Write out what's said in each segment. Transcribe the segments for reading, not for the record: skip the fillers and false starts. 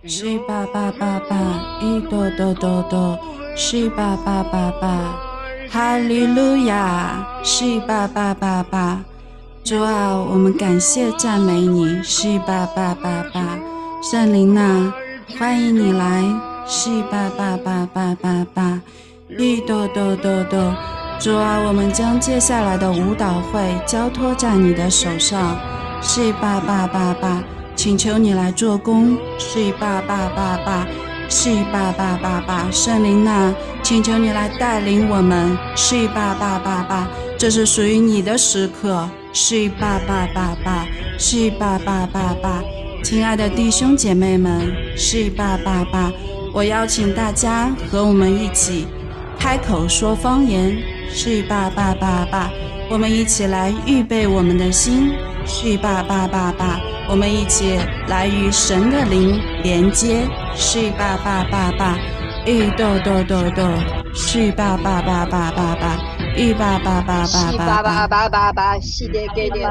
是吧吧吧吧，一朵朵朵朵，是吧吧吧吧，哈利路亚，是吧吧吧吧。主啊，我们感谢赞美你，是吧吧吧吧。圣灵呐，欢迎你来，是吧吧吧吧吧吧，一朵朵朵朵。主啊，我们将接下来的舞蹈会交托在你的手上，是吧吧吧吧。请求你来做工，是吧吧吧吧，是吧吧吧吧。圣灵呐，请求你来带领我们，是吧吧吧吧。这是属于你的时刻，是吧吧吧吧，是吧吧吧吧。亲爱的弟兄姐妹们，是吧吧吧。我邀请大家和我们一起开口说方言，是吧吧吧吧。我们一起来预备我们的心，是吧吧吧吧。我们一起来与神的灵连接，是吧吧吧吧，一哆哆哆哆，是吧吧吧吧吧吧，一吧吧吧吧吧吧，是的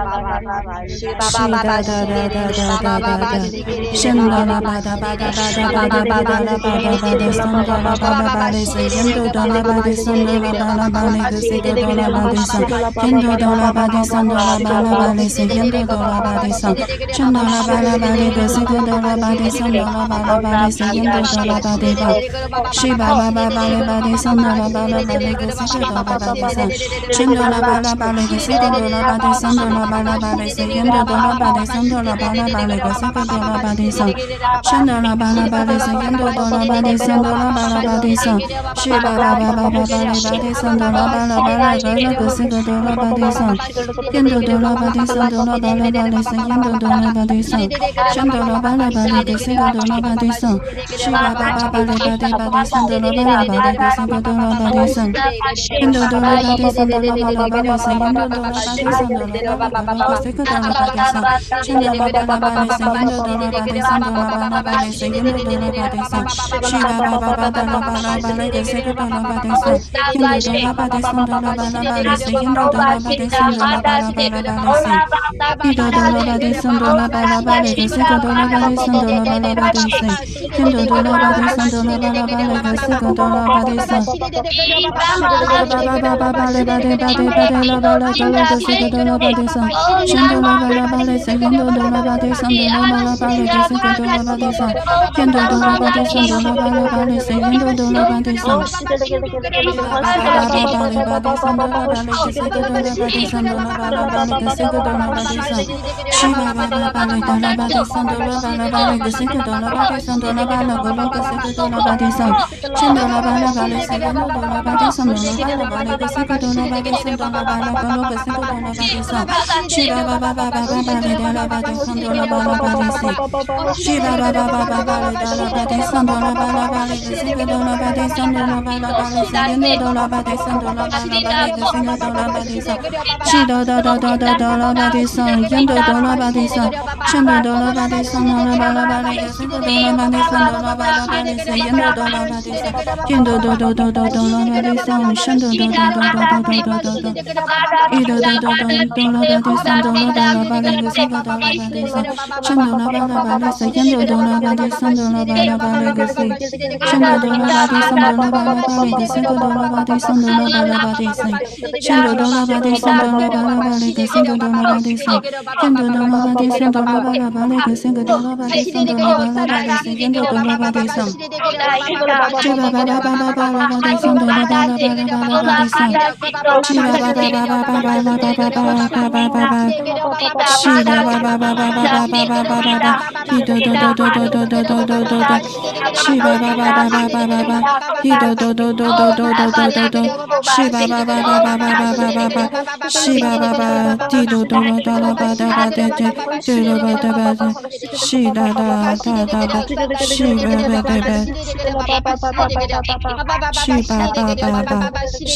哒哒哒哒哒哒哒哒，圣哒啦吧哒吧哒吧哒吧哒吧哒啦吧哒吧哒，圣哒啦吧啦吧嘞塞，烟哆哆啦吧嘞圣哒啦吧啦吧嘞个塞个哆啦吧嘞圣，烟哆哆啦吧嘞圣哆啦吧啦吧嘞塞，烟哆哆啦吧嘞圣。圣哆啦吧啦吧嘞个西个哆啦吧嘞圣哆啦吧啦吧嘞西烟哆哆啦吧嘞吧，西吧吧吧吧嘞吧嘞圣哆啦吧啦吧嘞个西个哆啦吧嘞圣，圣哆啦吧啦吧嘞个西个哆啦吧嘞圣哆啦吧啦吧嘞西烟哆哆啦吧嘞圣哆啦吧啦吧嘞个西个哆啦吧嘞圣，圣哆啦吧啦吧嘞西烟哆哆啦吧嘞圣哆啦吧啦吧嘞圣，西吧吧吧吧吧吧嘞吧嘞圣哆啦吧啦吧啦个那个西个哆啦吧嘞圣，烟哆哆啦吧嘞圣哆啦吧啦吧嘞西烟哆哆啦吧嘞圣。圣哆啦吧啦吧嘞个西个哆啦吧嘞圣，西吧吧吧吧嘞吧嘞吧嘞圣哆啦吧啦吧嘞个西个哆啦吧嘞圣，烟哆哆啦吧嘞圣哆啦吧啦吧嘞圣烟哆哆啦吧嘞圣哆啦吧啦吧嘞个西个哆啦吧嘞圣，圣哆啦吧啦吧嘞圣烟哆哆啦吧嘞圣哆啦吧啦吧嘞圣烟哆哆啦吧嘞圣，西吧吧吧吧吧啦吧啦吧嘞个西个哆啦吧嘞圣，烟哆哆啦吧嘞圣哆啦吧啦吧嘞圣烟哆哆啦吧嘞圣哆啦吧啦吧啦吧嘞圣。一哆哆啦吧的圣哆啦吧啦吧嘞个西个哆啦吧嘞圣哆啦吧啦吧的圣，天哆哆啦吧的圣哆啦吧啦吧嘞个西个哆啦吧的圣，西吧吧吧吧吧吧嘞吧的吧的吧的啦吧啦个啦个西个哆啦吧的圣，圣哆啦吧啦吧嘞圣天哆哆啦吧的圣哆啦吧啦吧嘞个西个哆啦吧的圣，天哆哆啦吧的圣哆啦吧啦吧嘞圣天哆哆啦吧的圣，吧吧吧吧吧嘞吧的圣哆啦吧嘞个西个哆啦吧的圣哆啦吧啦吧嘞个西个哆啦吧的圣。西吧吧吧吧嘞哆啦吧的圣哆啦吧啦吧嘞个西个哆啦吧的圣哆啦吧啦个啦个西个哆啦吧的圣，圣哆啦吧啦吧嘞西个哆啦吧的圣哆啦吧啦吧嘞个西个哆啦吧的圣哆啦吧啦个啦个西个哆啦吧的圣，西吧吧吧吧吧吧吧嘞哆啦吧的圣哆啦吧啦吧的西，西吧吧吧吧吧吧嘞哆啦吧的圣哆啦吧啦吧嘞个西个哆啦吧的圣哆啦吧啦吧嘞西个哆啦吧的圣哆啦吧啦吧嘞个西个哆啦吧的圣，西哆哆哆哆哆哆啦吧的圣。烟哆哆啦吧的圣，圣哆哆啦吧的圣哆啦吧啦吧嘞个西个哆啦吧的圣哆啦吧啦吧嘞圣烟哆哆啦吧的圣，烟哆哆哆哆哆哆啦吧的圣，圣哆哆哆哆哆哆哆哆哆，一哆哆哆哆哆啦吧的圣哆啦吧啦吧嘞个西个哆啦吧的圣，圣哆啦吧啦吧嘞圣烟哆哆啦吧的圣哆啦吧啦吧嘞个西，圣哆哆啦吧的圣哆啦吧啦吧嘞个西个哆啦吧的圣哆啦吧啦吧的圣，圣哆哆啦吧的圣哆啦吧啦吧嘞个西个哆啦吧的圣。天哆哆啦吧的圣哆啦吧啦吧嘞个西个哆啦吧的圣哆啦吧啦吧嘞西天哆哆啦吧的圣，七吧吧吧吧吧吧啦吧的圣哆啦吧啦吧啦吧啦吧的圣，七吧吧吧吧吧吧吧吧吧吧吧吧吧吧，七吧吧吧吧吧吧吧吧吧吧吧，一哆哆哆哆哆哆哆哆哆哆，七吧吧吧吧吧吧吧吧，一哆哆哆哆哆哆哆哆哆哆，七吧吧吧吧吧吧吧吧吧吧，七吧吧吧，地哆哆啦哆啦吧哒吧哒哒，对了吧哒吧哒，西哒哒哒哒吧，西吧吧哒吧，西吧吧吧吧，西吧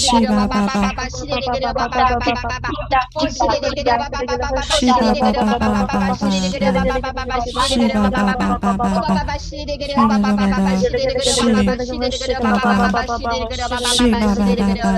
ba ba. She ba ba ba ba ba ba ba. She ba ba ba ba ba ba. She ba ba ba ba. She ba ba. She ba ba ba ba.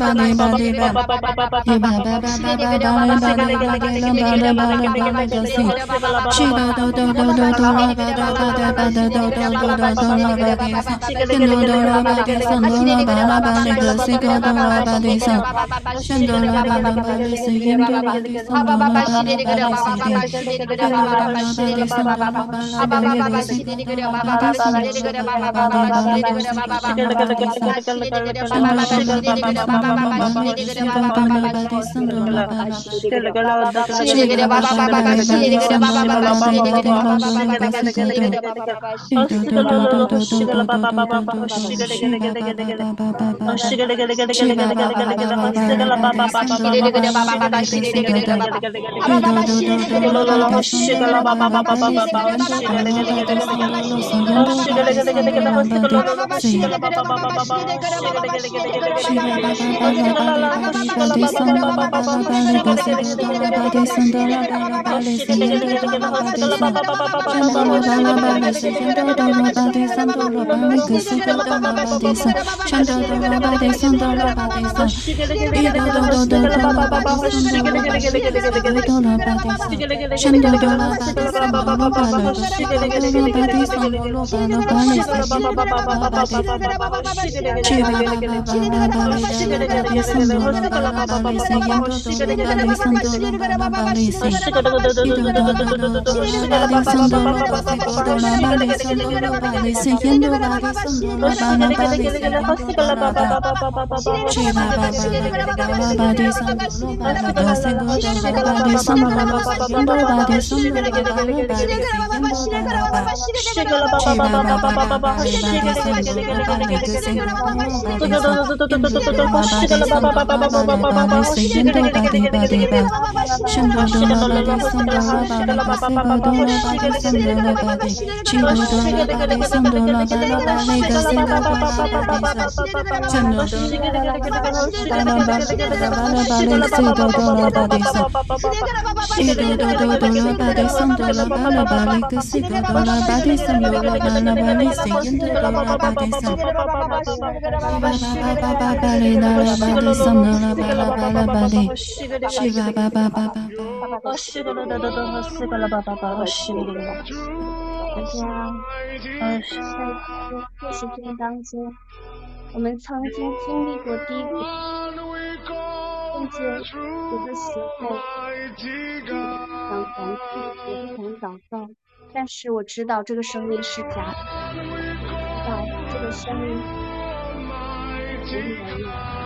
现实中当中，我们曾经经历过低谷，甚至有的时候想放弃，也不想祷告，但是我知道这个声音是假的，知道这个声音不没有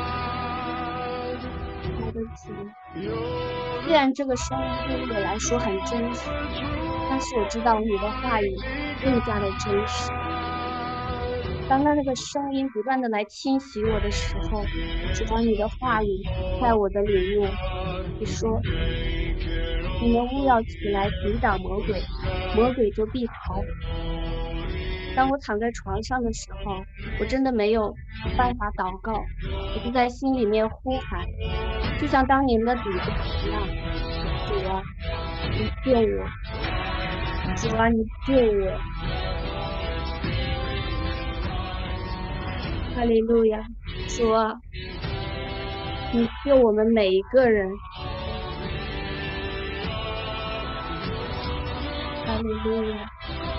他的主。虽然这个声音对于我来说很真实，但是我知道你的话语更加的真实。当那个声音不断的来侵袭我的时候，主啊，你的话语在我的里面，你说你们务要起来抵挡魔鬼，魔鬼就必逃。当我躺在床上的时候，我真的没有办法祷告，我就在心里面呼喊，就像当年的彼得一样，主啊，你救我，主啊，你救我。哈利路亚，主啊，你救我们每一个人。哈利路亚。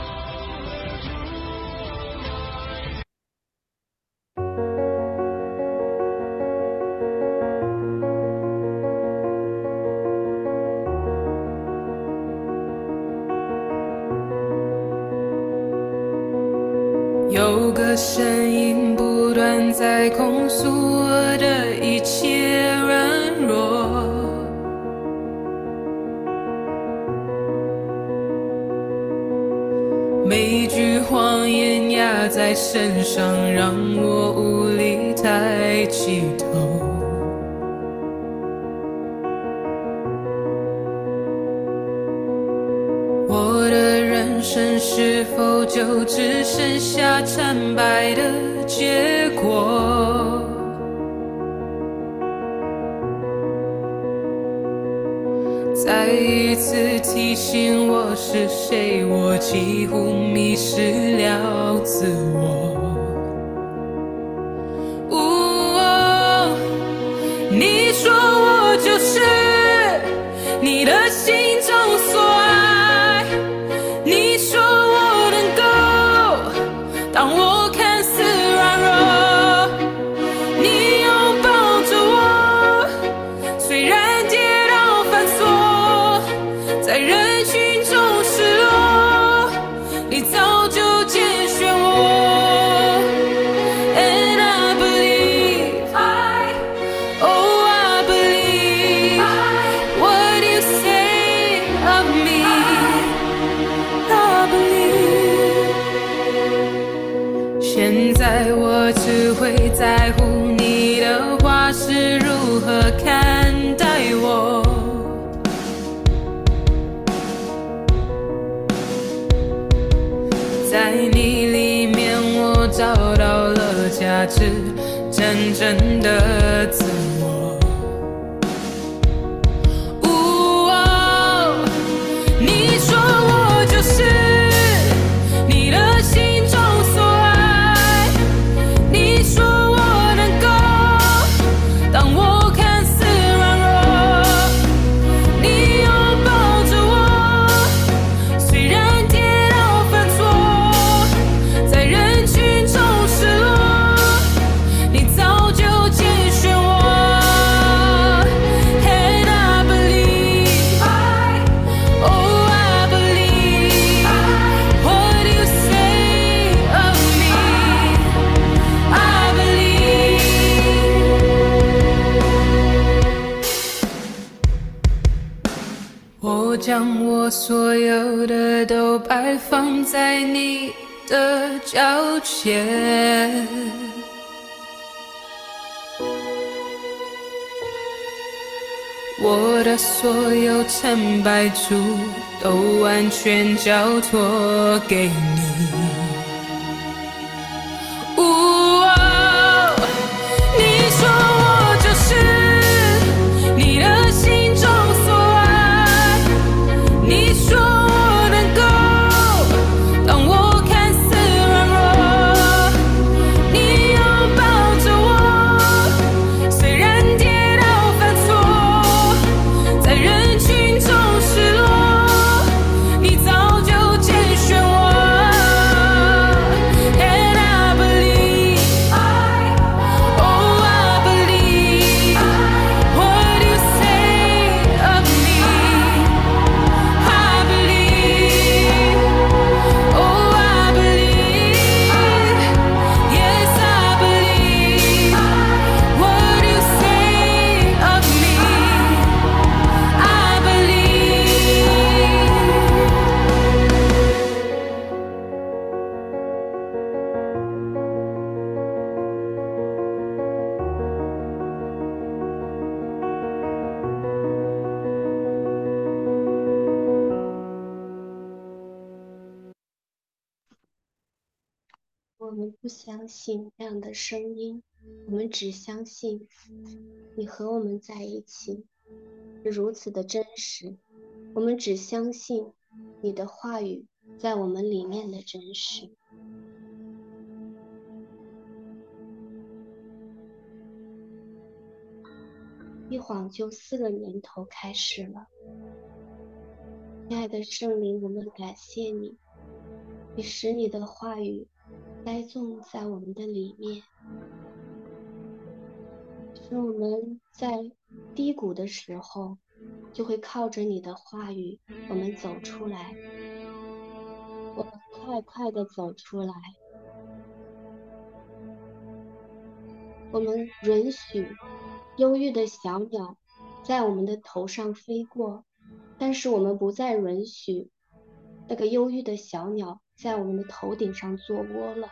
有个声音不断在控诉我的一切软弱，每句谎言压在身上，让我无力抬起头。我的人生是否就只剩下惨败的结果？再一次提醒我是谁，我几乎迷失了自我。 的心中所爱。你说我能够，当我看似软弱，你拥抱着我。虽然跌倒犯错，在人群中失落，你早就拣选我。And I believe, oh I believe what you say of me. I believe. 现在我只会在乎你的话是如何看待我。在你里面我找到了价值，真正的自我。你说我就是你的心中所爱。你说我能够，当我看似软弱，你拥抱着我。虽然跌倒犯错，在人群中失落，你早就拣选我。And I believe, oh I believe what you say of me. I believe. 我将我所有的都摆放在你的脚前。我的所有成败处都完全交托给你。你说我就是你的心中所爱。你说我能够，当我看似软弱，你拥抱着我。虽然跌倒犯错，在人群中失落，你早就拣选我。And I believe, oh I believe what you say of me. I believe, oh I believe, yes I believe what you say of me. I believe. 我们不相信那样的声音，我们只相信你和我们在一起是如此的真实。我们只相信你的话语在我们里面的真实。一晃就4个年头开始了，亲爱的圣灵，我们感谢你，你使你的话语栽种在我们的里面，使我们在低谷的时候就会靠着你的话语我们走出来，我们快地走出来。我们允许忧郁的小鸟在我们的头上飞过，但是我们不再允许那个忧郁的小鸟在我们的头顶上做窝了。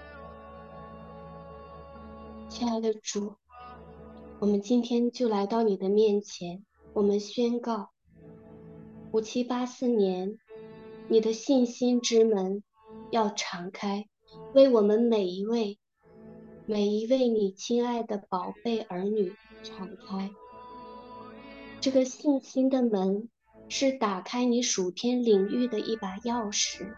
亲爱的主，我们今天就来到你的面前，我们宣告5784年你的信心之门要敞开，为我们每一位你亲爱的宝贝儿女敞开。这个信心的门是打开你属天领域的一把钥匙，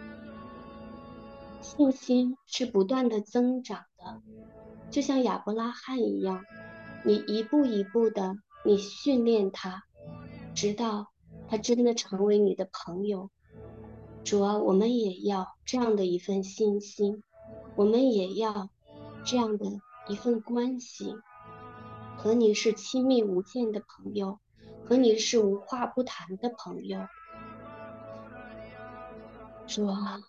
信心是不断的增长的，就像亚伯拉罕一样，你一步一步的你训练他， 直到他真的成为你的朋友。主啊，我们也要这样的一份信心，我们也要这样的一份关系，和你是亲密无间的朋友，和你是无话不谈的朋友。主啊，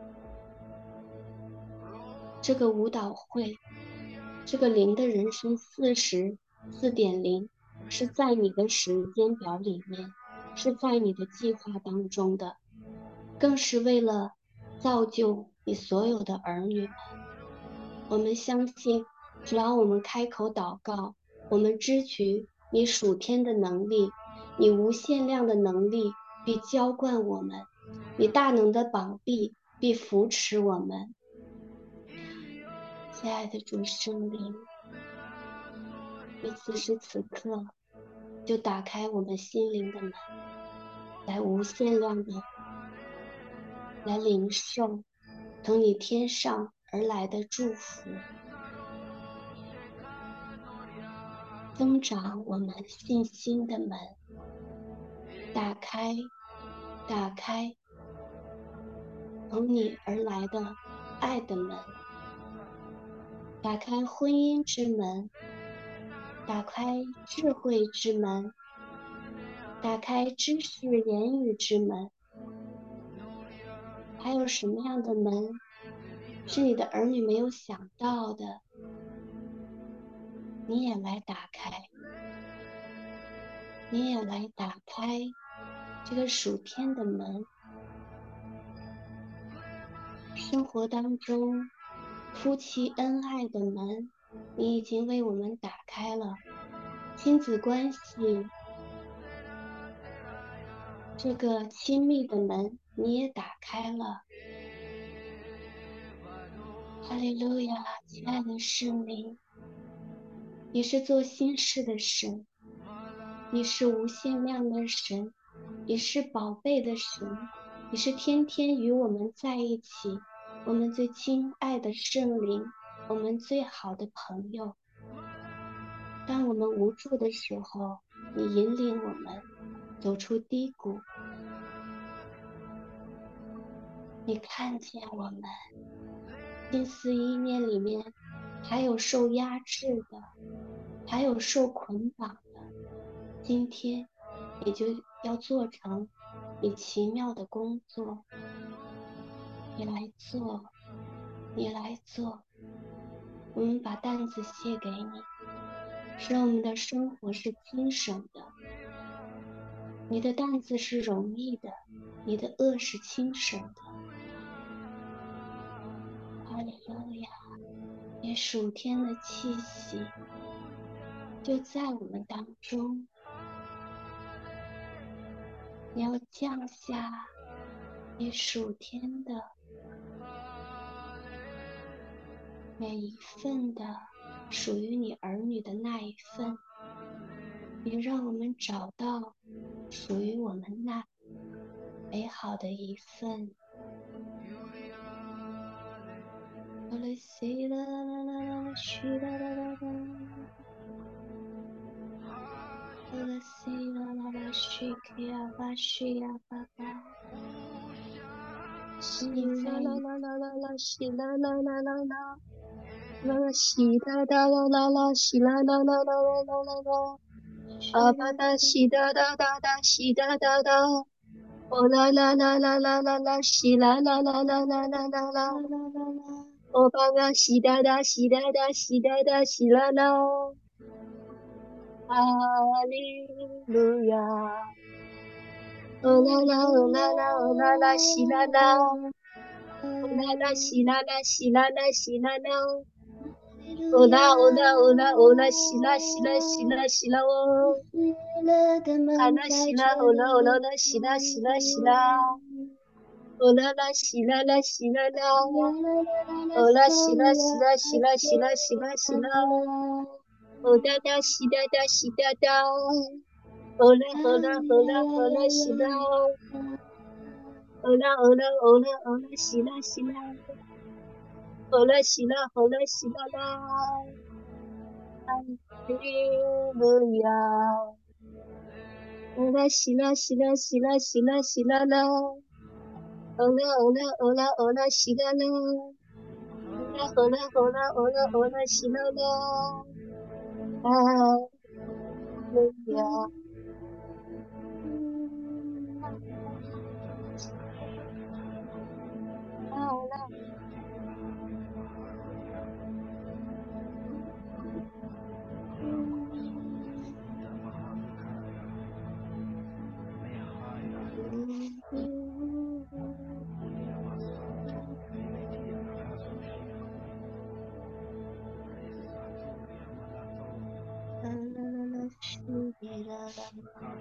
这个舞蹈会，这个灵的人生4.0是在你的时间表里面，是在你的计划当中的，更是为了造就你所有的儿女们。我们相信，只要我们开口祷告，我们支取你属天的能力，你无限量的能力必浇灌我们，你大能的膀臂必扶持我们。亲爱的主圣灵，你此时此刻就打开我们心灵的门，来无限量的来领受从你天上而来的祝福，增长我们信心的门，打开从你而来的爱的门，打开婚姻之门，打开智慧之门，打开知识言语之门。还有什么样的门是你的儿女没有想到的，你也来打开，你也来打开这个属天的门。生活当中夫妻恩爱的门，你已经为我们打开了；亲子关系这个亲密的门，你也打开了。哈利路亚，亲爱的圣灵，你是做新事的神，你是无限量的神，你是宝贝的神，你是天天与我们在一起，我们最亲爱的圣灵，我们最好的朋友。当我们无助的时候，你引领我们走出低谷，你看见我们心思意念里面还有受压制的，还有受捆绑的，今天你就要做成你奇妙的工作，你来做，你来做，我们把担子卸给你，使我们的生活是轻省的，你的担子是容易的，你的恶是轻省的。哈利路亚，你属天的气息就在我们当中，你要降下你属天的每一份的属于你儿女的那一份，你让我们找到属于我们那美好的一份。 啊吧哒西哒哒哒哒西哒哒哒，哦啦啦啦啦啦啦啦西啦啦啦啦啦啦啦啦，哦吧吧西哒哒西哒哒西哒哒西啦啦，哈利路亚，哦啦啦哦啦啦哦啦啦西啦啦，哦啦啦西啦啦西啦啦西啦啦。哦啦哦啦哦啦哦啦西啦西啦西啦西啦哦，啊啦西啦哦啦哦啦啦西啦西啦西啦，哦啦啦西啦啦西啦啦，哦啦西啦西啦西啦西啦西啦西啦，哦哒哒西哒哒西哒哒，哦啦哦啦哦啦哦啦西啦，哦啦哦啦哦啦哦啦西啦西啦，哦啦西啦哦啦西啦啦。哈利路亚， 欧啦西啦西啦西啦西啦西啦啦，欧啦欧啦欧啦欧啦西啦啦，欧啦欧啦欧啦欧啦欧啦西啦啦，啊，路亚，好啦，啦啦啦啦，是的啦啦。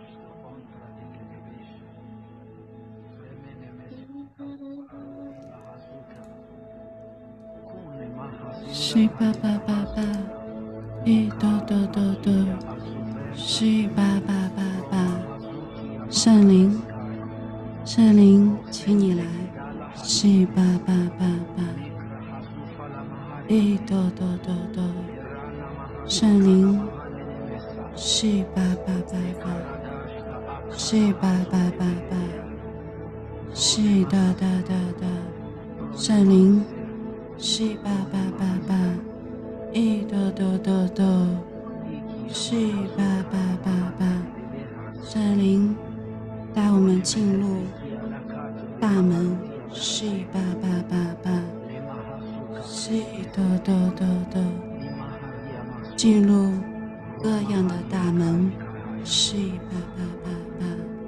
西巴巴巴巴，一哆哆哆哆，西巴巴巴巴，圣灵，圣灵，请你来，西巴巴巴巴，一哆哆哆哆，圣灵，西巴巴巴巴，西巴巴巴巴，西哒哒哒哒，圣灵。西巴巴巴巴，一哆哆哆哆，西巴巴巴巴，圣灵带我们进入大门，西巴巴巴巴，西哆哆哆哆，进入各样的大门，西巴巴巴巴，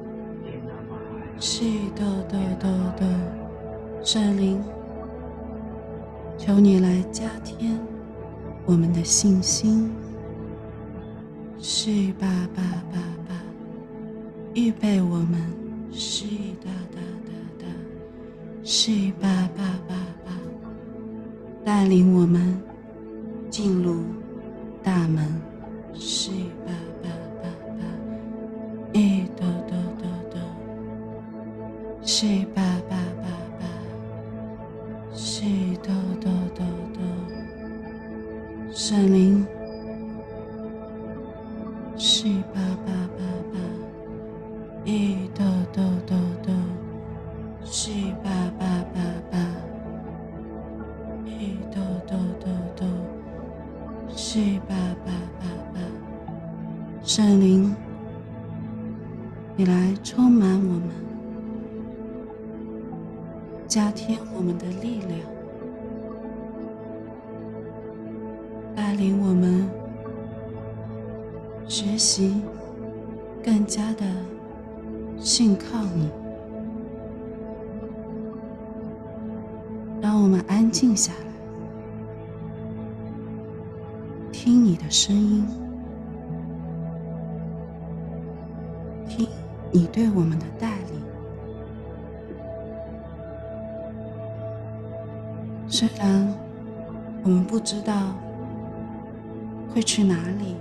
西哆哆哆哆，圣灵。求你来加添我们的信心，西巴巴巴巴，预备我们，西哒哒哒哒，西巴巴巴巴，带领我们进入大门，西巴巴巴巴，一哆哆哆哆，西巴巴巴巴，西哆哆哆哆，圣灵，西巴巴巴巴，一哆哆哆哆，西巴巴巴巴，一哆哆哆哆，西巴巴巴巴，圣灵，你来充满我们，加添我们的力量，带领我们学习更加的信靠你。让我们安静下来，听你的声音，听你对我们的带领。虽然我们不知道会去哪里，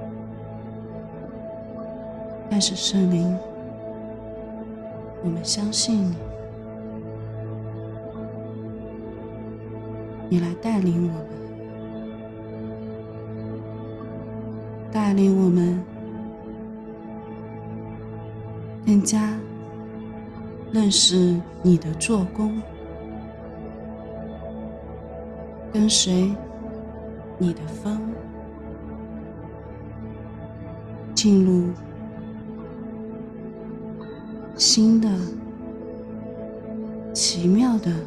但是圣灵，我们相信你，你来带领我们，带领我们更加认识你的做工，跟随你的风，进入新的奇妙的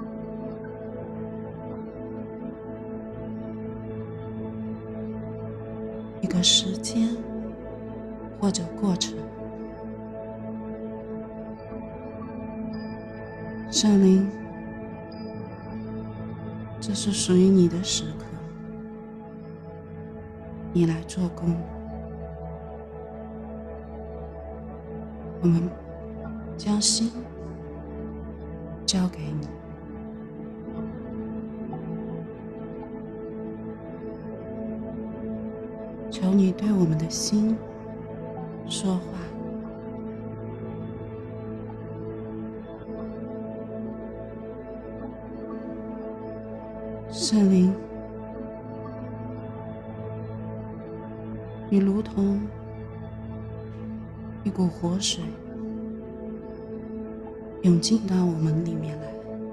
一个时间或者过程。圣灵，这是属于你的时刻，你来做工。我们将心交给你，求你对我们的心说话。圣灵，你如同一股活水涌进到我们里面来，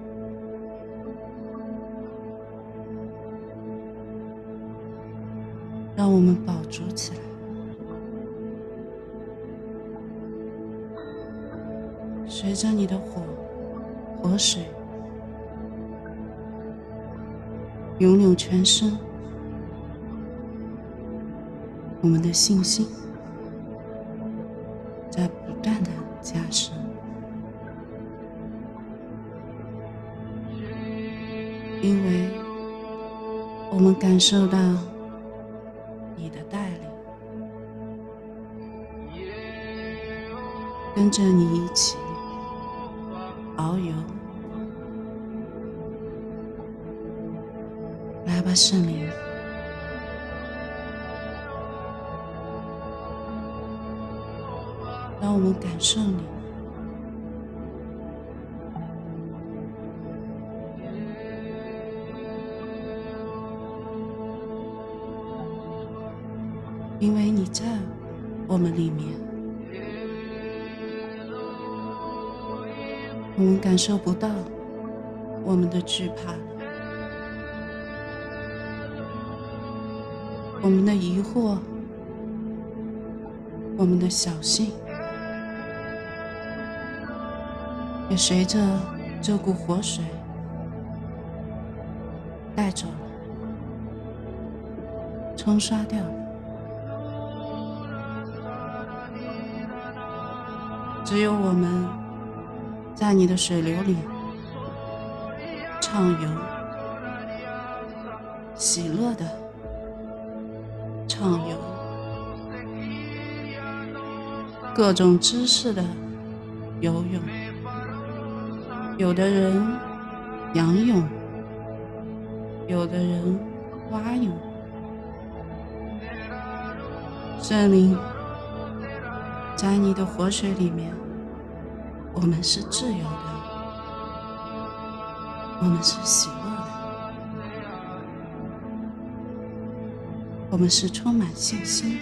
让我们饱足起来。随着你的活水涌流全身，我们的信心在不断的加深，因为我们感受到你的带领，跟着你一起遨游。来吧，圣灵，让我们感受你，因为你在我们里面，我们感受不到我们的惧怕，我们的疑惑，我们的小心，也随着这股活水带走了，冲刷掉了。只有我们在你的水流里畅游，喜乐的畅游，各种姿势的游泳，有的人仰泳，有的人蛙泳。圣灵，在你的活水里面，我们是自由的，我们是喜乐的，我们是充满信心的。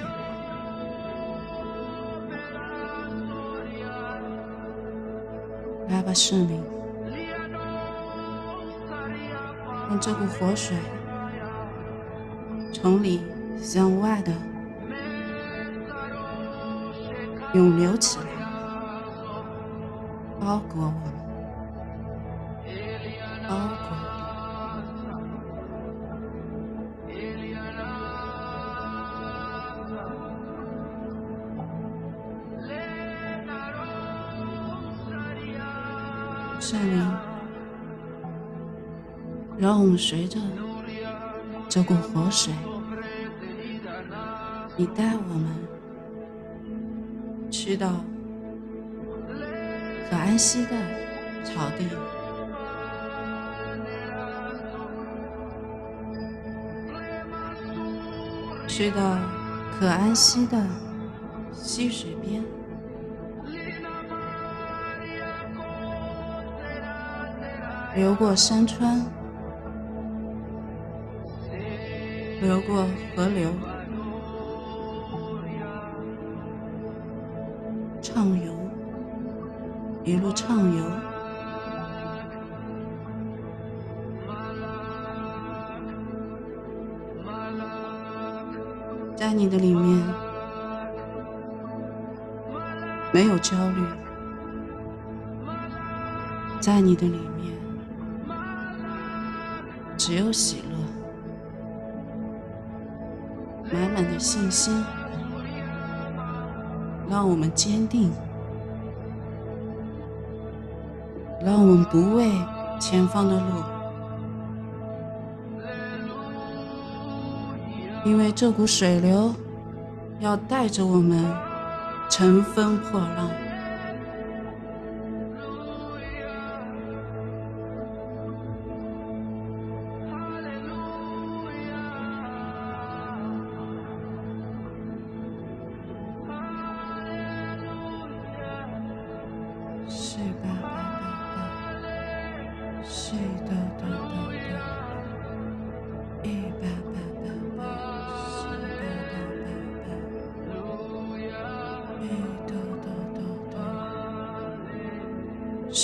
来吧，圣灵，让这股活水从里向外的涌流起来，包裹我们，包裹我们。圣灵，让我们随着这股活水，你带我们去到可安息的草地，去到可安息的溪水边，流过山川，流过河流，畅游，一路畅游，在你的里面没有焦虑，在你的里面只有喜乐，满满的信心，让我们坚定，让我们不畏前方的路，因为这股水流要带着我们乘风破浪。是吧吧吧吧，是的的的的，一吧吧吧吧，是吧吧吧吧，一的的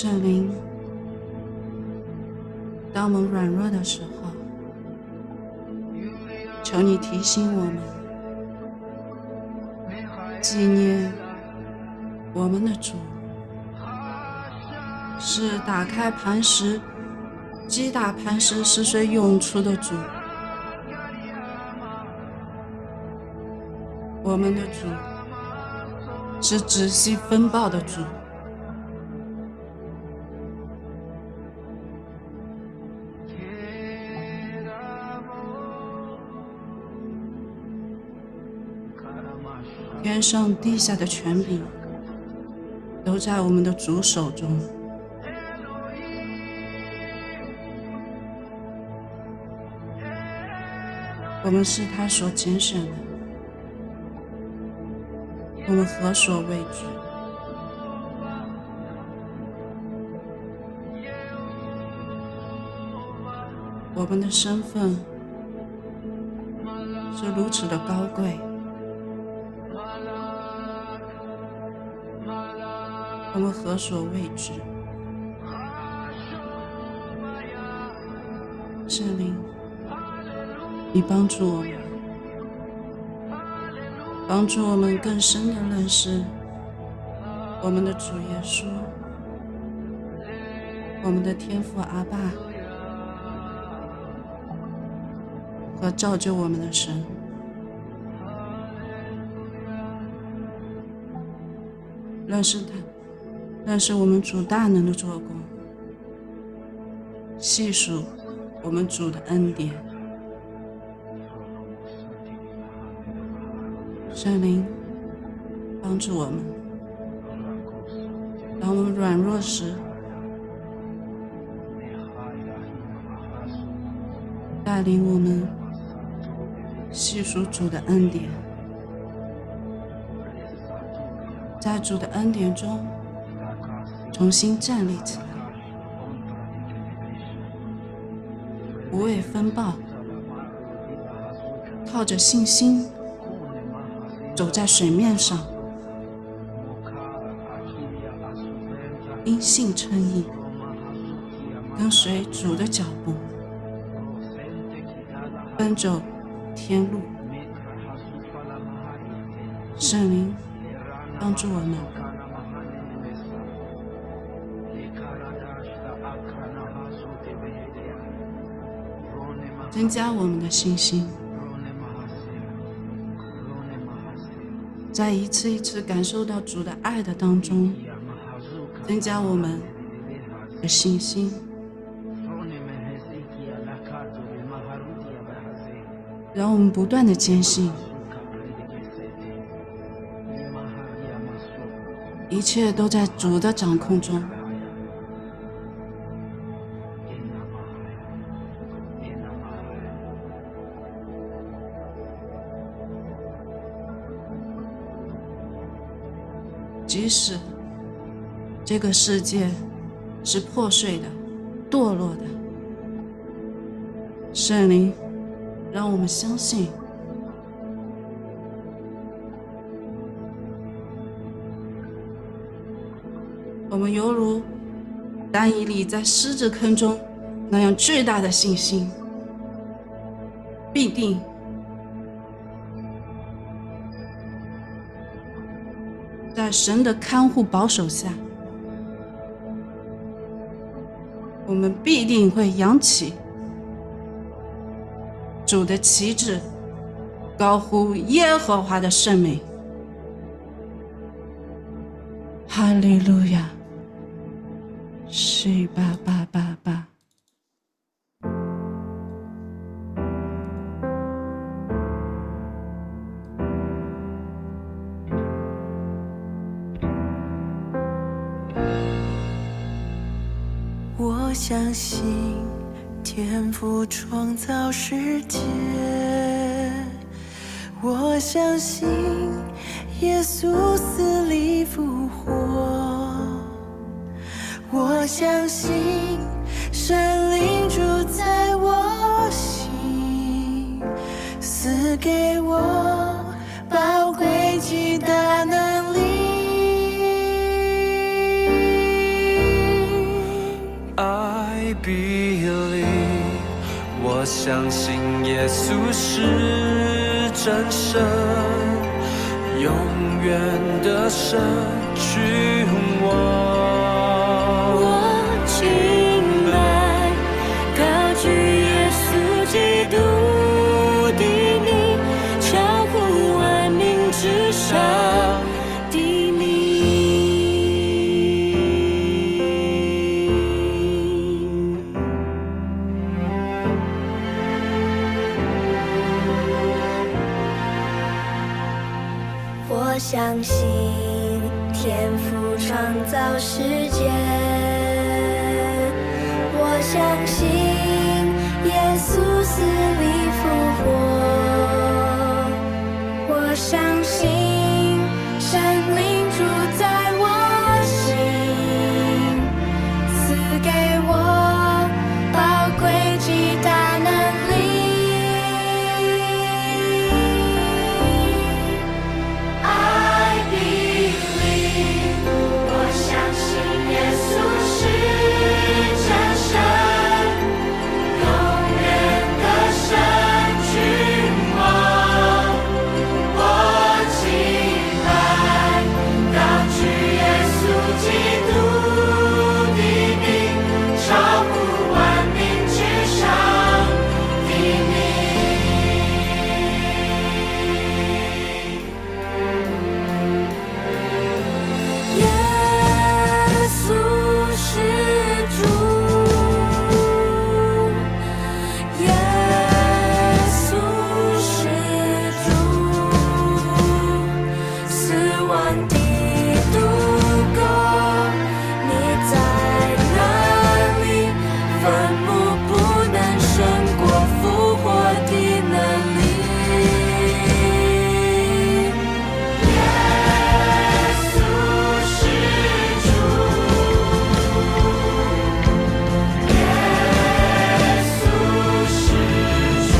圣灵，当我们软弱的时候，求你提醒我们，纪念我们的主是打开磐石、击打磐石使水涌出的主。我们的主是止息风暴的主。天上地下的权柄都在我们的主手中。我们是他所拣选的，我们何所畏惧？我们的身份是如此的高贵，我们何所畏惧？圣灵，你帮助我们，帮助我们更深的认识我们的主耶稣，我们的天父阿爸和造就我们的神。认识他，认识我们主大能的做工，细数我们主的恩典。圣灵帮助我们，当我们软弱时，带领我们细数主的恩典，在主的恩典中重新站立起来，不畏风暴，靠着信心走在水面上，因信称义，跟随主的脚步，奔走天路。圣灵帮助我们，增加我们的信心，在一次一次感受到主的爱的当中，增加我们的信心，让我们不断的坚信，一切都在主的掌控中。即使这个世界是破碎的、堕落的，圣灵让我们相信，我们犹如但以理在狮子坑中那样巨大的信心，必定在神的看护保守下，我们必定会扬起主的旗帜，高呼耶和华的圣名。哈利路亚，是吧吧吧吧。 我相信天父创造世界，我相信耶稣死里复活，我相信神灵住在我心，赐给我宝贵极大能力。 believe， 我相信耶稣是真神，永远的神君王。 我敬拜，高举耶稣基督的名，超乎万民之上的名。我相信天父创造世界，我相信耶稣死里复活，我相信神灵住在我心，赐给我宝贵极大能力。I believe， 我相信耶稣是真神，永远的神君王。我敬拜，高举耶稣基督的名，超乎万民之上的名。耶稣是主，耶稣是主，死亡的渡口，你在哪里？坟墓不能胜过复活的能力。耶稣是主，耶稣是主，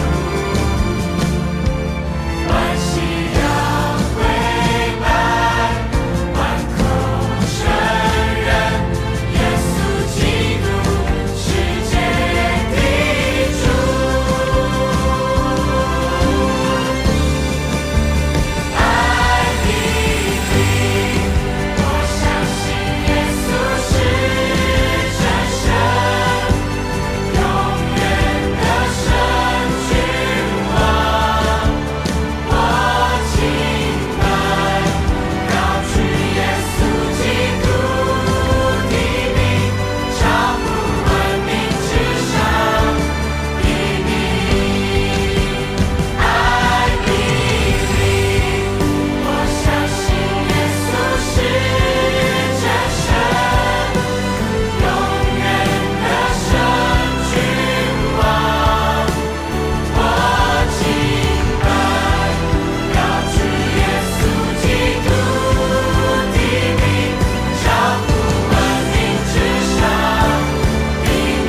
万膝要跪拜，万口承认，耶稣基督世界的主。I believe， 我相信耶稣是真神，永远的神君王。我敬拜，高举耶稣基督的名，超乎万民之上的名。I believe， 我相信耶稣是真神，永远的神君王。我敬拜，高举耶稣基督的名，超乎万民之上的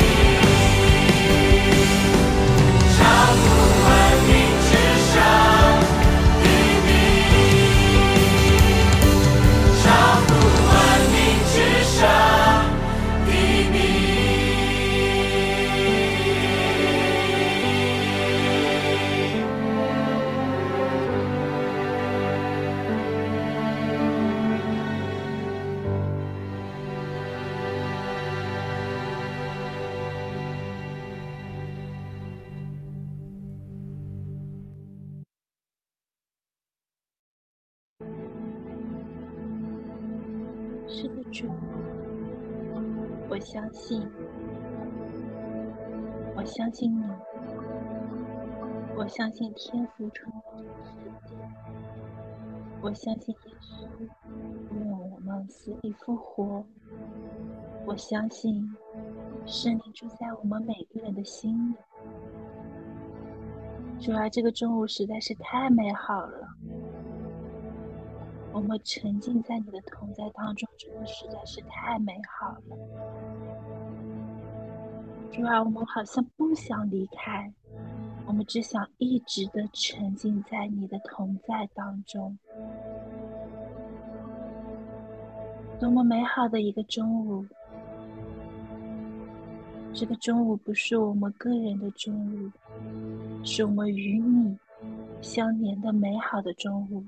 名，超乎万民之上的名，超乎万民之上的名。是的，主，我相信，我相信你，我相信天父创造这个世界，我相信耶稣为我们死里复活，我相信圣灵住在我们每个人的心里。主啊，这个中午实在是太美好了，我们沉浸在你的同在当中，真的实在是太美好了。主啊，我们好像不想离开，我们只想一直的沉浸在你的同在当中。多么美好的一个中午！ 这个中午不是我们个人的中午，是我们与你相连的美好的中午。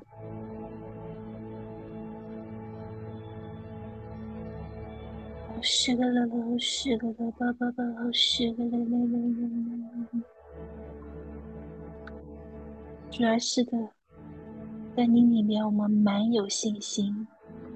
是个了了，是个了吧吧吧，是个了了了。主要是的，在你里面我们蛮有信心。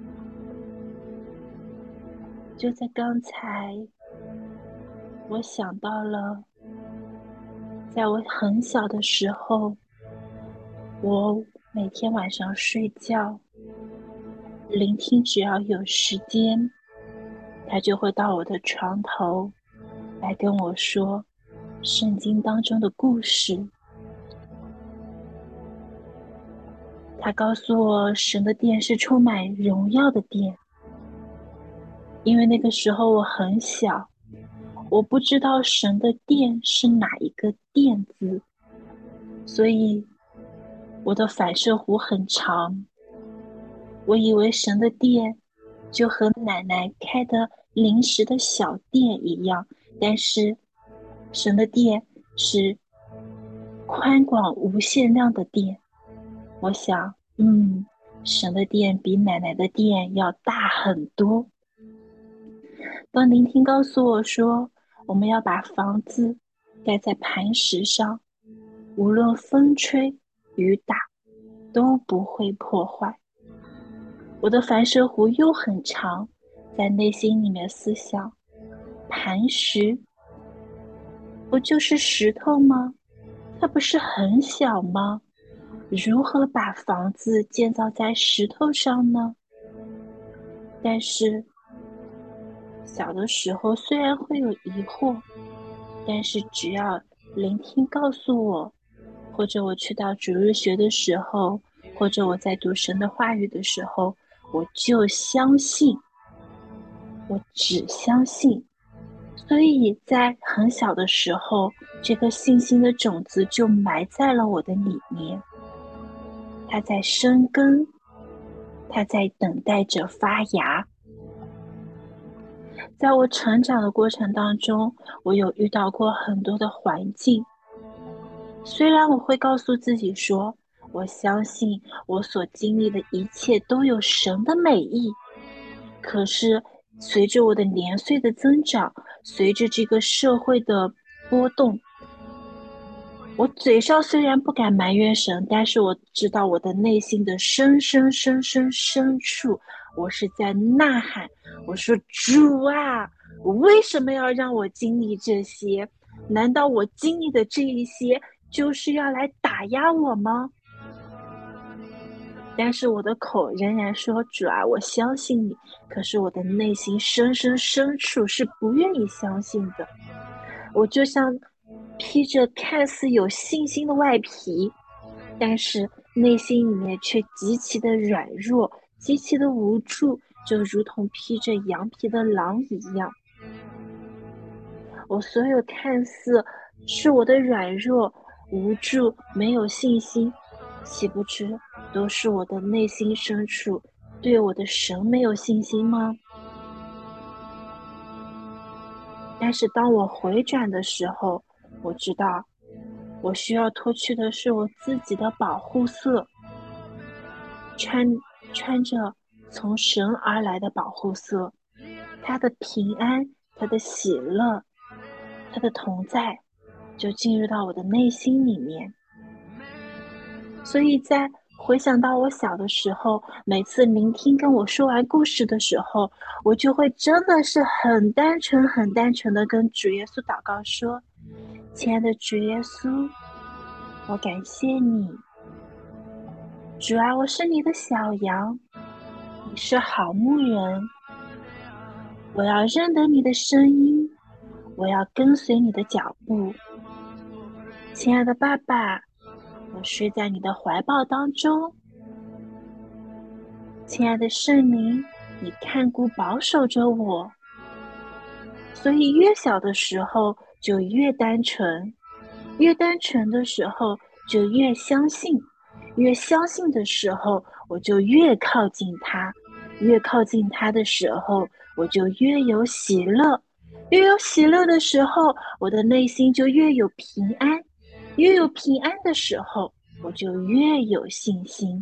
就在刚才，我想到了，在我很小的时候，我每天晚上睡觉，聆听只要有时间，他就会到我的床头来跟我说圣经当中的故事。他告诉我，神的殿是充满荣耀的殿。因为那个时候我很小，我不知道神的殿是哪一个殿字，所以我的反射弧很长。我以为神的殿就和奶奶开的临时的小店一样，但是神的殿是宽广无限量的殿。我想，神的殿比奶奶的殿要大很多。当聆听告诉我说，我们要把房子盖在磐石上，无论风吹雨打都不会破坏。我的反射弧又很长，在内心里面思想，磐石不就是石头吗？它不是很小吗？如何把房子建造在石头上呢？但是小的时候虽然会有疑惑，但是只要聆听告诉我，或者我去到主日学的时候，或者我在读神的话语的时候，我就相信，我只相信。所以在很小的时候，这个信心的种子就埋在了我的里面，它在生根，它在等待着发芽。在我成长的过程当中，我有遇到过很多的环境，虽然我会告诉自己说，我相信我所经历的一切都有神的美意，可是随着我的年岁的增长，随着这个社会的波动，我嘴上虽然不敢埋怨神，但是我知道我的内心的深处，我是在呐喊，我说主啊，为什么要让我经历这些？难道我经历的这一些就是要来打压我吗？但是我的口仍然说主啊，我相信你，可是我的内心深处是不愿意相信的。我就像披着看似有信心的外皮，但是内心里面却极其的软弱，极其的无助，就如同披着羊皮的狼一样。我所有看似是我的软弱、无助、没有信心，岂不知都是我的内心深处对我的神没有信心吗？但是当我回转的时候，我知道我需要脱去的是我自己的保护色，穿着从神而来的保护色，他的平安，他的喜乐，他的同在就进入到我的内心里面。所以在回想到我小的时候，每次聆听跟我说完故事的时候，我就会真的是很单纯的跟主耶稣祷告说，亲爱的主耶稣，我感谢你，主啊，我是你的小羊，你是好牧人，我要认得你的声音，我要跟随你的脚步。亲爱的爸爸，我睡在你的怀抱当中。亲爱的圣灵，你看顾保守着我。所以越小的时候就越单纯，越单纯的时候就越相信，越相信的时候我就越靠近他，越靠近他的时候我就越有喜乐， 越有喜乐的时候，我的内心就越有平安，越有平安的时候，我就越有信心。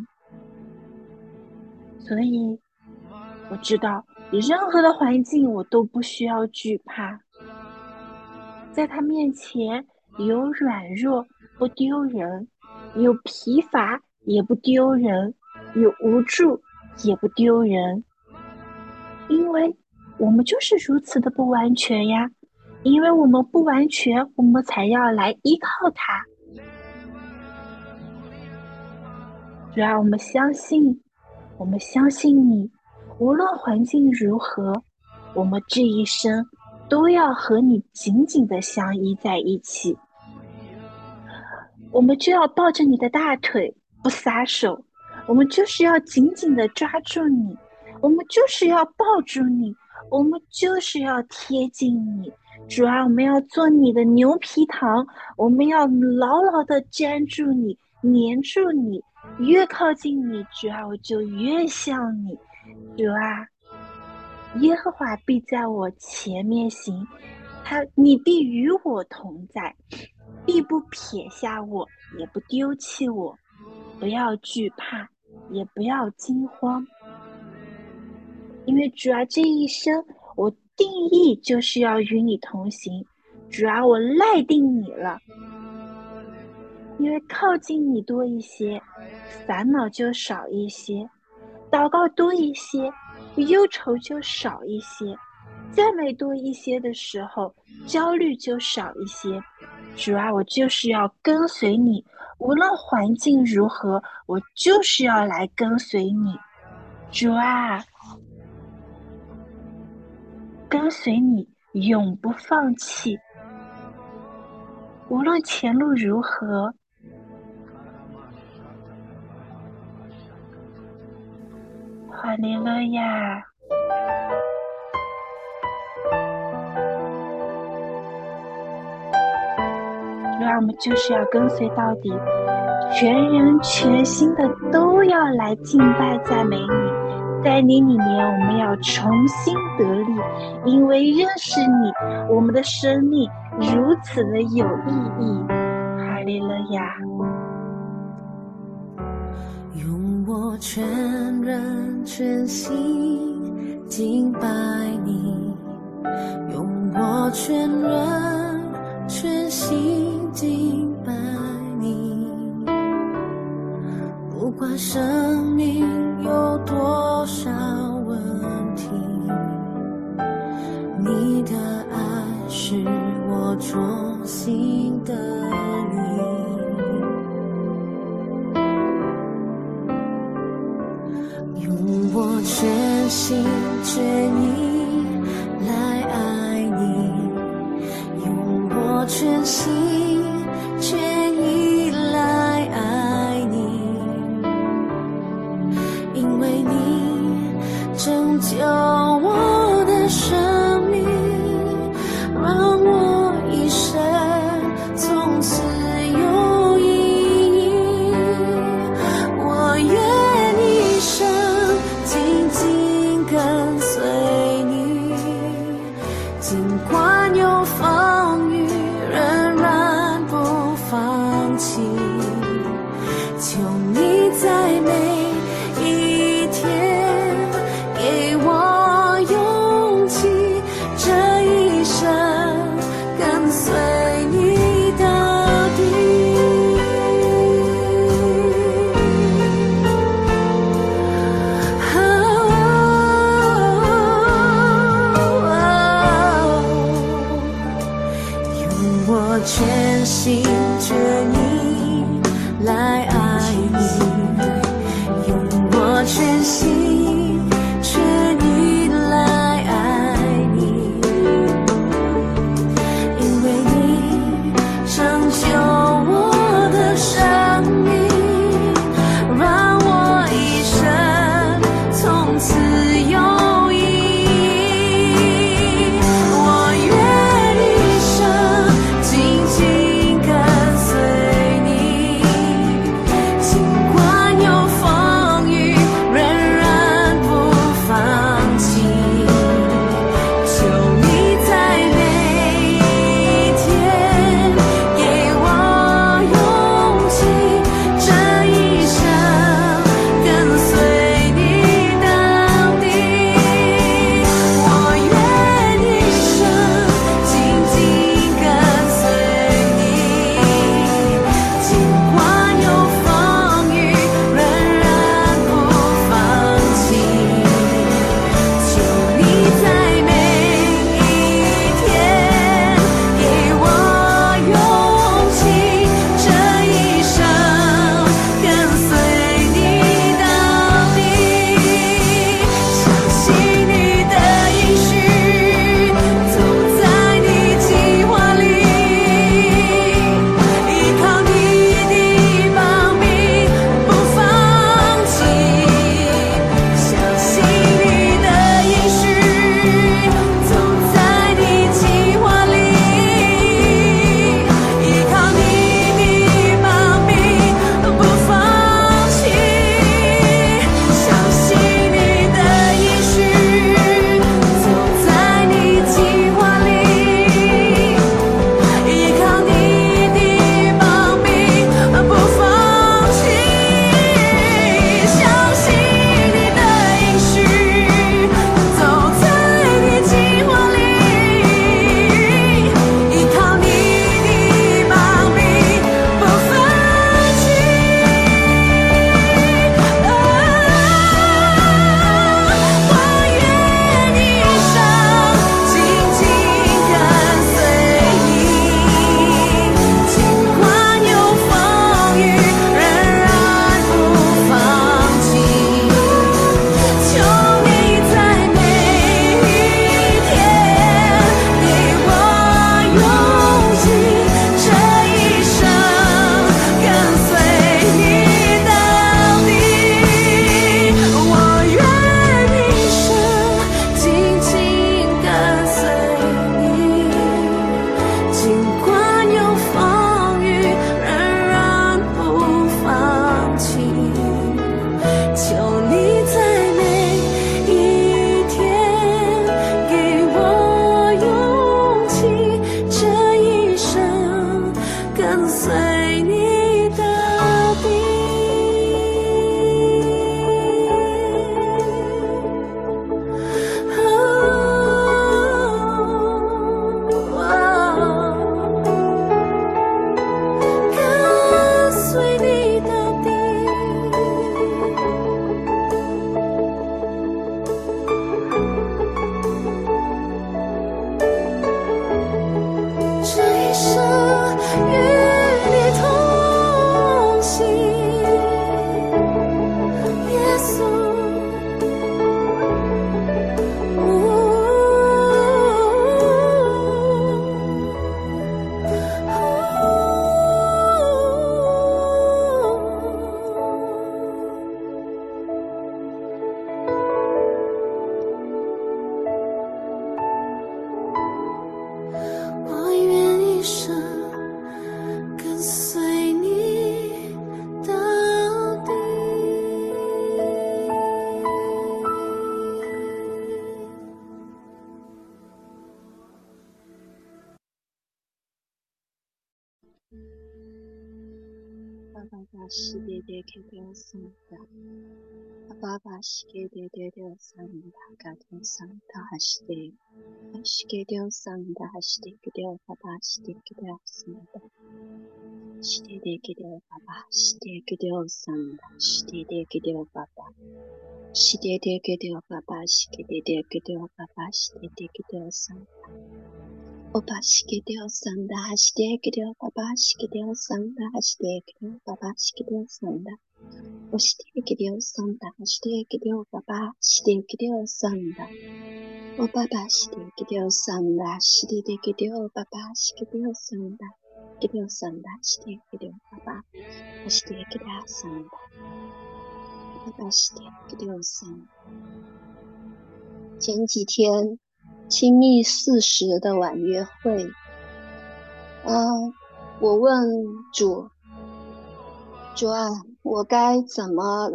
所以我知道任何的环境我都不需要惧怕，在他面前有软弱不丢人，有疲乏也不丢人，有无助也不丢人，因为我们就是如此的不完全呀，因为我们不完全，我们才要来依靠他。主要我们相信你，无论环境如何，我们这一生都要和你紧紧的相依在一起。我们就要抱着你的大腿不撒手，我们就是要紧紧的抓住你，我们就是要抱住你，我们就是要贴近你。主啊，我们要做你的牛皮糖，我们要牢牢的粘住你，黏住你，越靠近你，主啊，我就越像你。主啊，耶和华必在我前面行，你必与我同在，必不撇下我，也不丢弃我。不要惧怕，也不要惊慌，因为主啊，这一生我定义就是要与你同行。主啊，我赖定你了，因为靠近你多一些，烦恼就少一些，祷告多一些，忧愁就少一些，赞美多一些的时候，焦虑就少一些。主啊，我就是要跟随你，无论环境如何，我就是要来跟随你。主啊，跟随你永不放弃，无论前路如何。哈利路亚。主啊，我们就是要跟随到底，全人全心的都要来敬拜赞美你。在你里面我们要重新得力，因为认识你，我们的生命如此的有意义。哈利路亚。 用我全人全心敬拜你，用我全人全心敬拜你，不管生命有多少问题，你的爱是我中心的你。用我全心全意来爱你，用我全心全意来爱你，因为你拯救我的生命，让我一生从此有意义。我愿一生紧紧跟随你，尽管有风雨仍然不放弃，求你在每一天给我勇气，这一生跟随你到底。用我全心全意来爱你，用我全心全意来爱你，因为你拯救我的生命，让我一生从此有意义。我愿一生紧紧跟随你，尽管有风雨仍然跟随你到底。 西爹爹给掉桑达，爸爸西给爹爹掉桑达，嘎掉桑达哈西爹，西给掉桑达哈西爹给掉爸爸西爹给掉桑达，西爹爹给掉爸爸西爹给掉桑达，西爹爹给掉爸爸，西爹爹给掉爸爸西给爹爹给掉爸爸西爹爹给掉桑达。おばしけでおさんだはしてけでおばばしけでおさんだはしてけでおばばしけでおさんだおしてけでおさんだはしてけでおばばしてけでおさんだおばばしてけでおさんだしてけでおばばしけでおさんだけでおさんだしてけでおばばしてけでおさんだおばばしてけでおさん前几天亲密40的晚约会，我问主啊，我们该怎么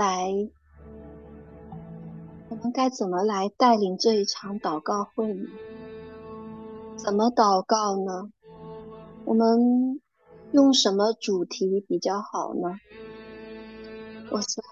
来带领这一场祷告会呢？怎么祷告呢？我们用什么主题比较好呢？我说，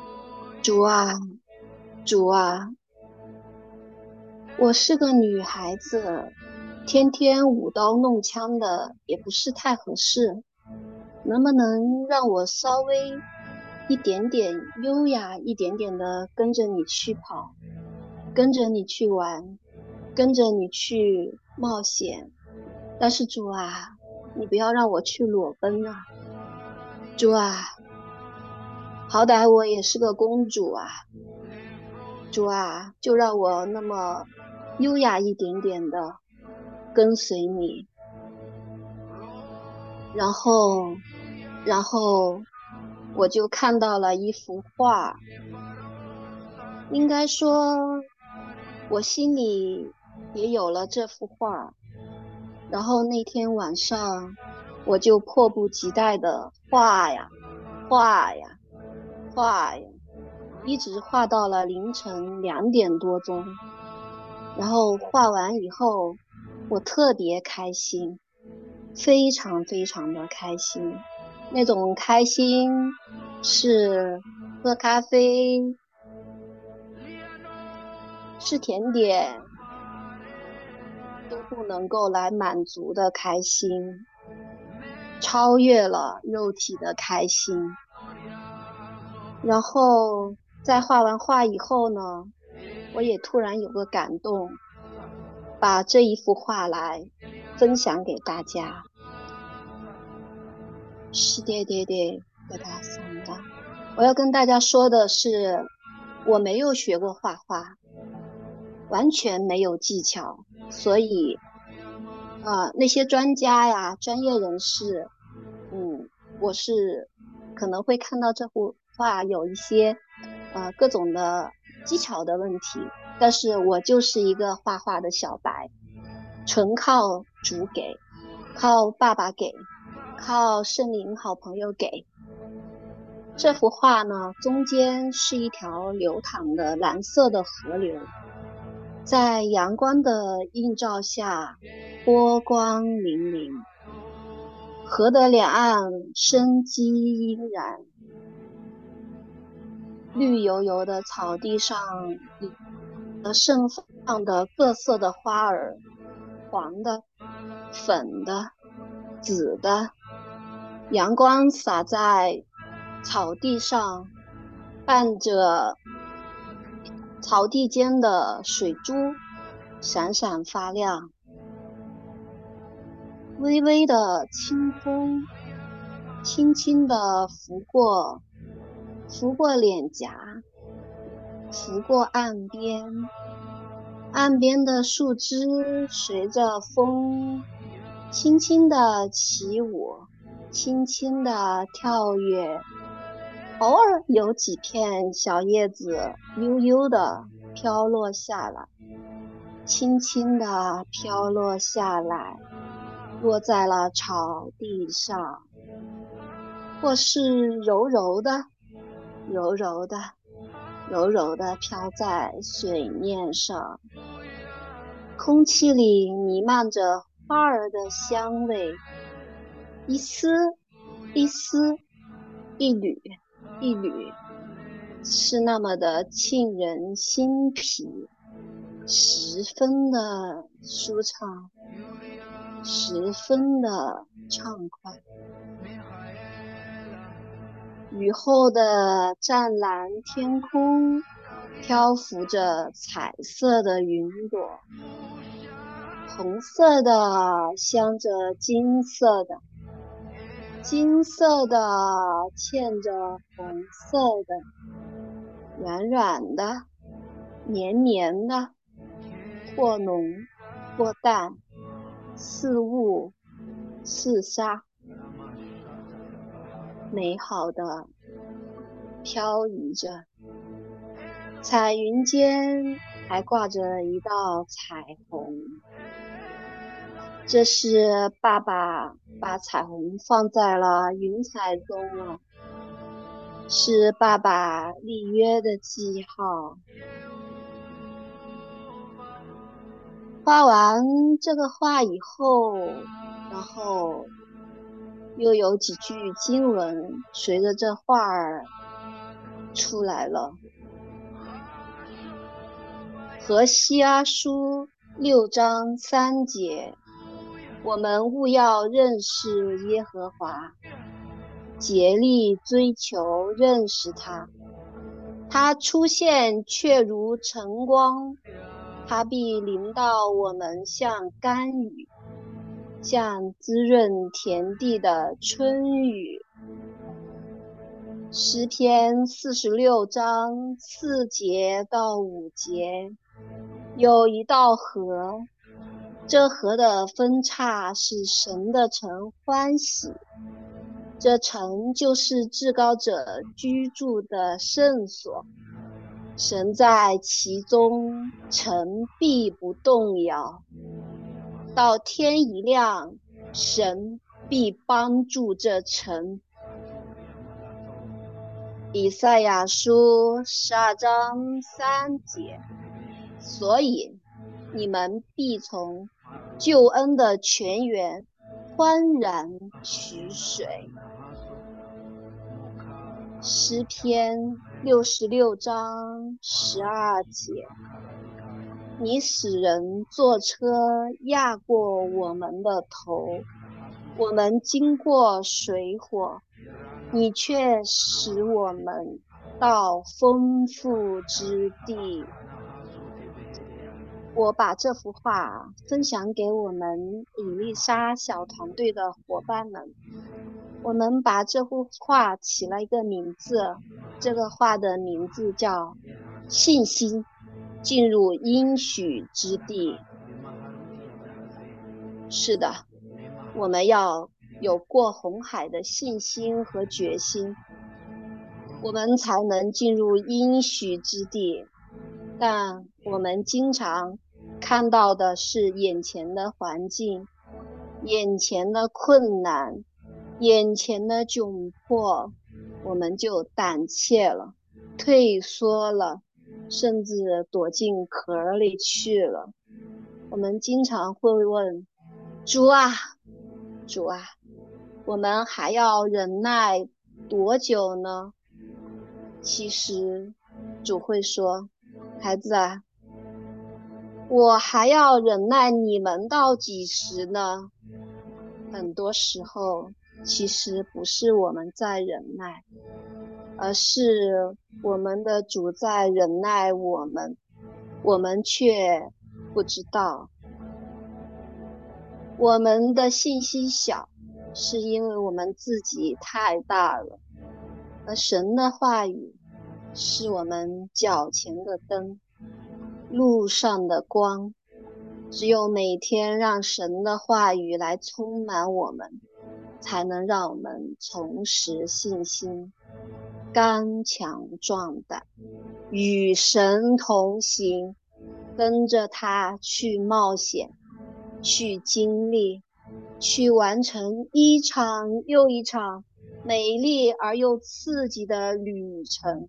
主啊，我是个女孩子，天天舞刀弄枪的也不是太合适，能不能让我稍微一点点优雅一点点的跟着你去跑，跟着你去玩，跟着你去冒险？但是主啊，你不要让我去裸奔啊！主啊，好歹我也是个公主啊！主啊，就让我那么优雅一点点的跟随你，然后我就看到了一幅画，应该说我心里也有了这幅画，然后那天晚上我就迫不及待的画呀，一直画到了凌晨2点多钟。然后画完以后，我特别开心，非常非常的开心。那种开心是喝咖啡，吃甜点都不能够来满足的开心，超越了肉体的开心。然后在画完画以后呢，我也突然有个感动，把这一幅画来分享给大家。是的，给大家送的。我要跟大家说的是，我没有学过画画，完全没有技巧，所以那些专家呀、专业人士，我是可能会看到这幅画有一些各种的技巧的问题，但是我就是一个画画的小白，纯靠主给，靠爸爸给，靠圣灵好朋友给。这幅画呢，中间是一条流淌的蓝色的河流，在阳光的映照下波光粼粼， 河的两岸生机盎然，绿油油的草地上盛放的各色的花儿，黄的、粉的、紫的，阳光洒在草地上，伴着草地间的水珠闪闪发亮。微微的清风轻轻地拂过脸颊，拂过岸边，岸边的树枝随着风轻轻地起舞，轻轻地跳跃，偶尔有几片小叶子悠悠地飘落下来，轻轻地飘落下来，落在了草地上，或是柔柔的飘在水面上。空气里弥漫着花儿的香味，一丝一丝，一缕一缕，是那么的沁人心脾，十分的舒畅，十分的畅快。雨后的湛蓝天空漂浮着彩色的云朵，红色的镶着金色的，金色的嵌着红色的，软软的，绵绵的，或浓或淡，似雾似沙，美好的飘移着。彩云间还挂着一道彩虹，这是爸爸把彩虹放在了云彩中了，是爸爸立约的记号。画完这个画以后，然后又有几句经文随着这画儿出来了。何西阿书6章3节，我们务要认识耶和华，竭力追求认识他。他出现却如晨光，他必临到我们像甘雨，像滋润田地的春雨。诗篇46章4节到5节，有一道河，这河的分叉使神的城欢喜，这城就是至高者居住的圣所，神在其中，城必不动摇。到天一亮，神必帮助这城。以赛亚书12章3节，所以你们必从救恩的泉源欢然取水。诗篇66章12节，你使人坐车压过我们的头，我们经过水火，你却使我们到丰富之地。我把这幅画分享给我们以丽莎小团队的伙伴们，我们把这幅画起了一个名字，这个画的名字叫信心进入应许之地。是的，我们要有过红海的信心和决心，我们才能进入应许之地。但我们经常看到的是眼前的环境，眼前的困难，眼前的窘迫，我们就胆怯了，退缩了，甚至躲进壳里去了。我们经常会问主啊，主啊， 我们还要忍耐多久呢？其实主会说，孩子啊，我还要忍耐你们到几时呢？很多时候其实不是我们在忍耐，而是我们的主在忍耐我们，我们却不知道。我们的信心小，是因为我们自己太大了，而神的话语是我们脚前的灯，路上的光。只有每天让神的话语来充满我们，才能让我们重拾信心，刚强壮胆，与神同行，跟着他去冒险，去经历，去完成一场又一场美丽而又刺激的旅程。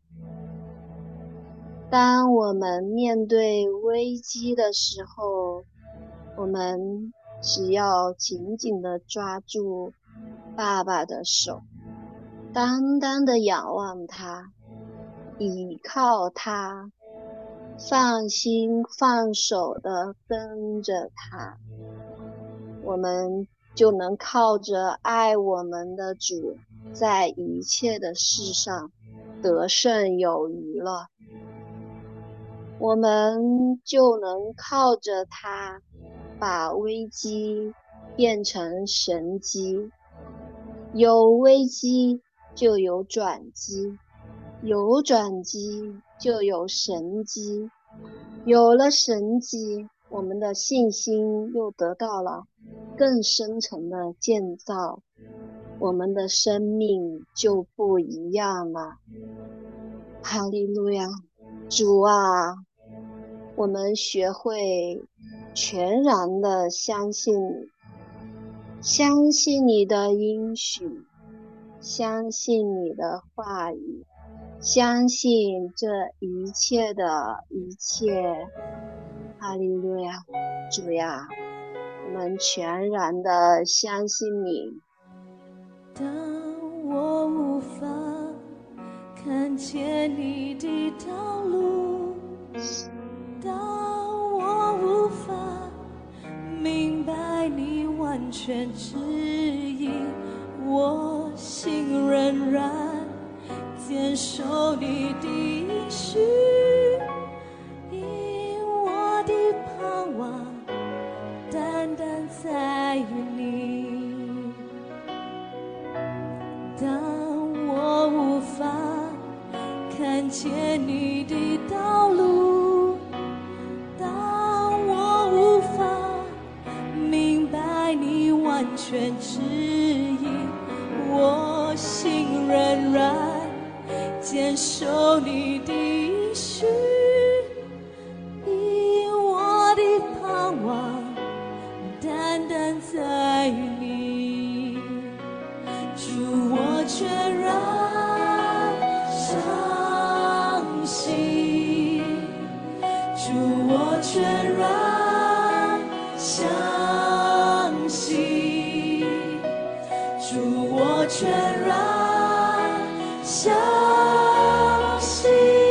当我们面对危机的时候，我们只要紧紧地抓住爸爸的手，单单地仰望他，倚靠他，放心放手地跟着他，我们就能靠着爱我们的主，在一切的事上得胜有余了。我们就能靠着他，把危机变成神机。有危机就有转机，有转机就有神机，有了神机，我们的信心又得到了更深层的建造，我们的生命就不一样了。哈利路亚！主啊，我们学会全然的相信你，相信你的应许，相信你的话语，相信这一切的一切。哈利路亚！主呀，我们全然的相信你。 当我无法看见你的道路，当我无法明白你完全旨意，我心仍然坚守你的应许，因我的盼望单单在于你。当我无法看见你的道路，当我无法明白你完全旨意，我心仍然坚守你的应许，因我的盼望单单在于你。主，我全然相信，主，我全然相信，主，我全然相信，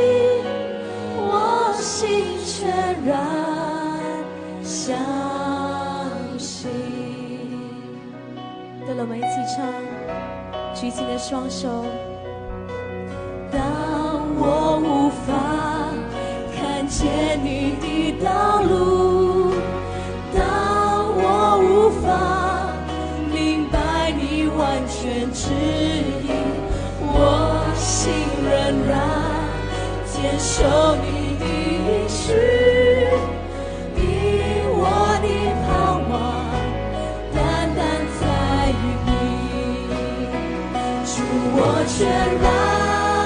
我心全然相信。对了，我们一起唱，举起你的双手。当我无法看见你的道路，当我无法明白你完全旨意，我心仍然坚守你的应许，因我的盼望单单在于你。主，我全然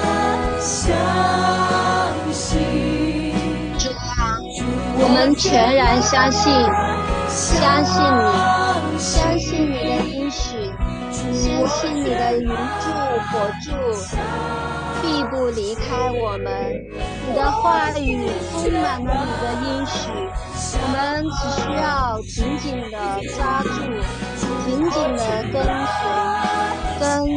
相信。 主啊，我们全然相信，相信你，相信你的应许，相信你的云柱火柱必不离开我们。你的话语充满了你的应许，我们只需要紧紧地抓住，紧紧地跟随。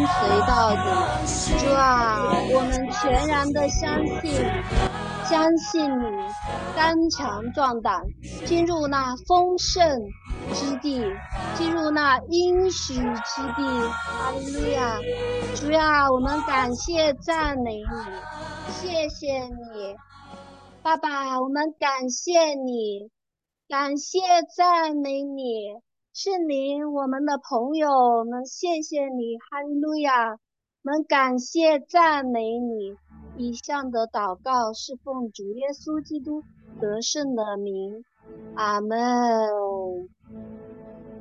随到底。主啊，我们全然的相信你，刚强壮胆，进入那丰盛之地，进入那应许之地。哈利路亚！主呀，我们感谢赞美你，谢谢你，爸爸，我们感谢你，感谢赞美你，圣灵，我们的朋友，我们谢谢你，哈利路亚！我们感谢赞美你。以上的祷告是奉主耶稣基督得胜的名，阿门。